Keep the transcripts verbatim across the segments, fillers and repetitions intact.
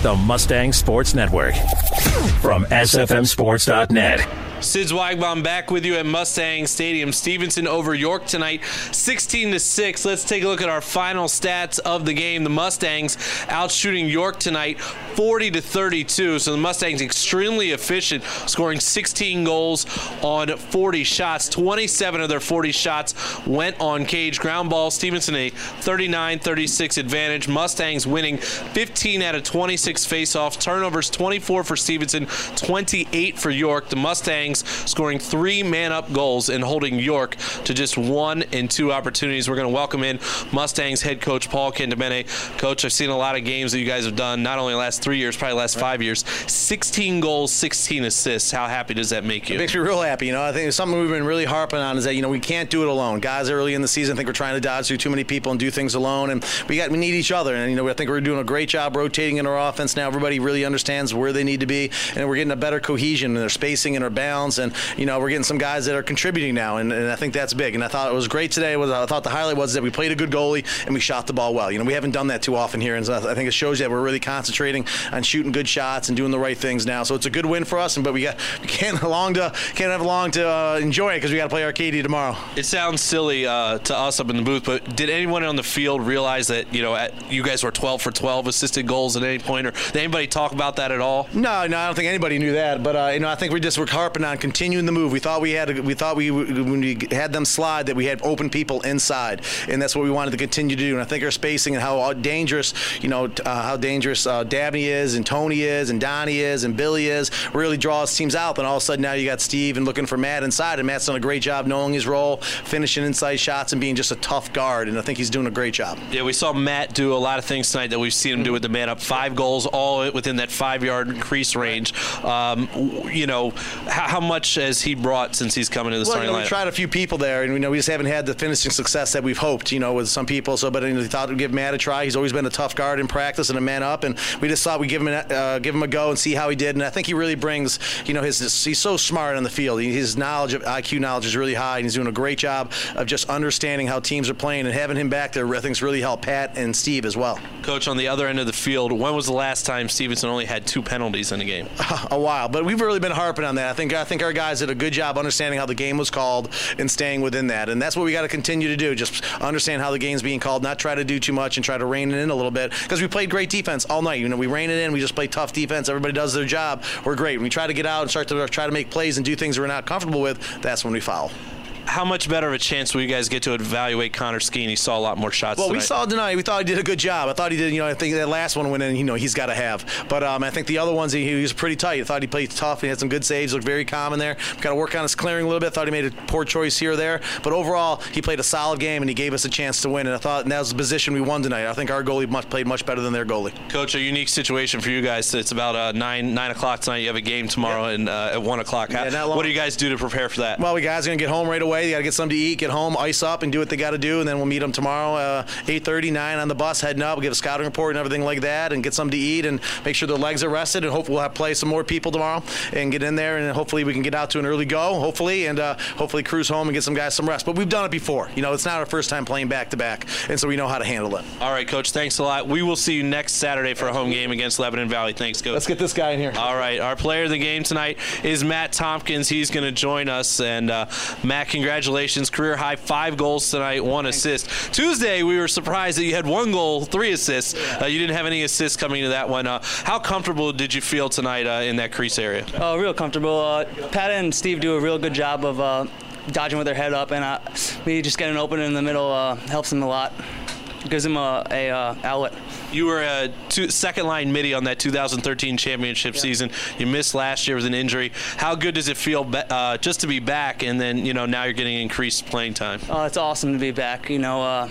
the Mustang Sports Network. From S F M Sports dot net. Sid Zweigbaum back with you at Mustang Stadium. Stevenson over York tonight, sixteen to six. Let's take a look at our final stats of the game. The Mustangs out shooting York tonight, forty to thirty-two. So the Mustangs extremely efficient, scoring sixteen goals on forty shots. twenty-seven of their forty shots went on cage. Ground ball, Stevenson a thirty-nine thirty-six advantage. Mustangs winning fifteen out of twenty-six faceoffs. Turnovers twenty-four for Stevenson, twenty-eight for York. The Mustangs scoring three man-up goals and holding York to just one and two opportunities. We're going to welcome in Mustangs head coach Paul Cantabene. Coach, I've seen a lot of games that you guys have done, not only the last three years, probably the last five years. sixteen goals, sixteen assists. How happy does that make you? It makes me real happy. You know, I think it's something we've been really harping on is that, you know, we can't do it alone. Guys early in the season think we're trying to dodge through too many people and do things alone, and we got we need each other. And, you know, I think we're doing a great job rotating in our offense now. Everybody really understands where they need to be, and we're getting a better cohesion in their spacing and our balance. And, you know, we're getting some guys that are contributing now, and, and I think that's big. And I thought it was great today. Was I thought the highlight was that we played a good goalie and we shot the ball well. You know, we haven't done that too often here, and so I think it shows you that we're really concentrating on shooting good shots and doing the right things now. So it's a good win for us. And but we got we can't long to can't have long to uh, enjoy it because we got to play Arcadia tomorrow. It sounds silly uh, to us up in the booth, but did anyone on the field realize that you know at, you guys were twelve for twelve assisted goals at any point, or did anybody talk about that at all? No, no, I don't think anybody knew that. But uh, you know, I think we just were harping on continuing the move. We thought we had a, we thought we when we had them slide that we had open people inside, and that's what we wanted to continue to do. And I think our spacing and how dangerous, you know, uh, how dangerous uh, Dabney is and Tony is and Donnie is and Billy is really draws teams out. Then all of a sudden now you got Steve and looking for Matt inside, and Matt's done a great job knowing his role, finishing inside shots and being just a tough guard. And I think he's doing a great job. Yeah, we saw Matt do a lot of things tonight that we've seen him do with the man up. Five goals, all within that five-yard crease range. Um, you know, how, how much has he brought since he's coming to the well, starting you know, lineup? We tried a few people there, and we know we just haven't had the finishing success that we've hoped, you know, with some people. So, but you know, we thought we'd give Matt a try. He's always been a tough guard in practice and a man up, and we just thought we'd give him a, uh, give him a go and see how he did. And I think he really brings, you know, his, his he's so smart on the field. His knowledge of I Q knowledge is really high, and he's doing a great job of just understanding how teams are playing, and having him back there, I think, has really helped Pat and Steve as well. Coach, on the other end of the field, when was the last time Stevenson only had two penalties in a game? A while, but we've really been harping on that. I think I think our guys did a good job understanding how the game was called and staying within that, and that's what we got to continue to do. Just understand how the game's being called, not try to do too much and try to rein it in a little bit, because we played great defense all night. You know, we rein it in, we just play tough defense. Everybody does their job. We're great. When we try to get out and start to try to make plays and do things we're not comfortable with, that's when we foul. How much better of a chance will you guys get to evaluate Connor Skeen? He saw a lot more shots Well, tonight. we saw tonight. We thought he did a good job. I thought he did, you know, I think that last one went in, you know, he's got to have. But um, I think the other ones, he, he was pretty tight. I thought he played tough. He had some good saves, looked very calm in there. Got to work on his clearing a little bit. I thought he made a poor choice here or there. But overall, he played a solid game, and he gave us a chance to win. And I thought and that was the position we won tonight. I think our goalie much, played much better than their goalie. Coach, a unique situation for you guys. It's about uh, nine nine o'clock tonight. You have a game tomorrow yeah. and uh, at one o'clock. How, yeah, what do you guys do to prepare for that? Well, we guys are going to get home right away. They got to get something to eat, get home, ice up, and do what they got to do, and then we'll meet them tomorrow, uh, eight thirty, nine on the bus, heading up. We'll give a scouting report and everything like that, and get something to eat, and make sure their legs are rested, and hopefully we'll have play some more people tomorrow, and get in there, and hopefully we can get out to an early go, hopefully, and uh, hopefully cruise home and get some guys some rest. But we've done it before. You know, it's not our first time playing back-to-back, and so we know how to handle it. All right, Coach, thanks a lot. We will see you next Saturday for a home game against Lebanon Valley. Thanks, Coach. Let's get this guy in here. All right, our player of the game tonight is Matt Tompkins. He's going to join us, and uh, Matt, congratulations. Career high, five goals tonight, one assist. Tuesday, we were surprised that you had one goal, three assists. Uh, you didn't have any assists coming into that one. Uh, how comfortable did you feel tonight uh, in that crease area? Oh, real comfortable. Uh, Pat and Steve do a real good job of uh, dodging with their head up, and uh, me just getting open in the middle uh, helps them a lot. Gives them a, a uh, outlet. You were a two, second line midi on that two thousand thirteen championship yeah. season. You missed last year with an injury. How good does it feel uh, just to be back, and then you know now you're getting increased playing time? Oh, it's awesome to be back. You know, uh,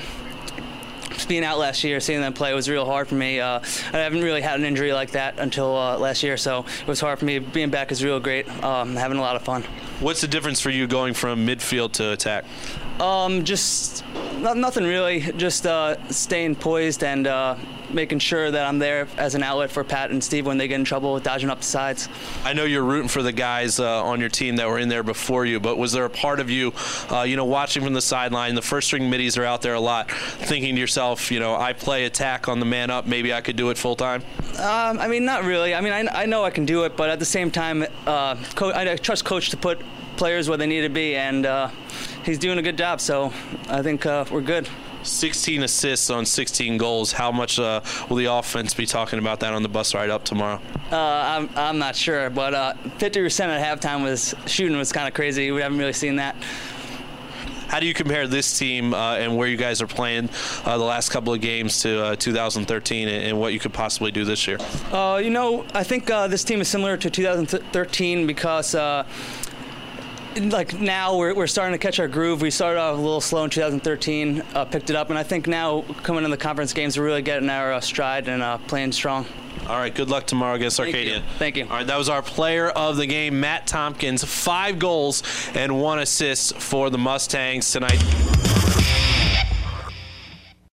just being out last year, seeing them play was real hard for me. Uh, I haven't really had an injury like that until uh, last year, so it was hard for me. Being back is real great. Um, having a lot of fun. What's the difference for you going from midfield to attack? Um, just not, nothing really. Just uh, staying poised and uh, making sure that I'm there as an outlet for Pat and Steve when they get in trouble with dodging up the sides. I know you're rooting for the guys uh, on your team that were in there before you, but was there a part of you, uh, you know, watching from the sideline, the first string middies are out there a lot, thinking to yourself, you know, I play attack on the man up, maybe I could do it full time? Um, I mean, not really. I mean, I, I know I can do it, but at the same time, uh, co- I trust Coach to put players where they need to be, and uh, he's doing a good job, so I think uh, we're good. sixteen assists on sixteen goals. How much uh, will the offense be talking about that on the bus ride up tomorrow? Uh, I'm, I'm not sure, but uh, fifty percent at halftime was shooting was kind of crazy. We haven't really seen that. How do you compare this team uh, and where you guys are playing uh, the last couple of games to uh, two thousand thirteen and, and what you could possibly do this year? Uh, you know, I think uh, this team is similar to two thousand thirteen because uh, like now we're, we're starting to catch our groove. We started off a little slow in two thousand thirteen, uh, picked it up, and I think now coming in the conference games, we're really getting our uh, stride and uh, playing strong. All right, good luck tomorrow against Arcadia. Thank you. All right, that was our player of the game, Matt Tompkins. Five goals and one assist for the Mustangs tonight.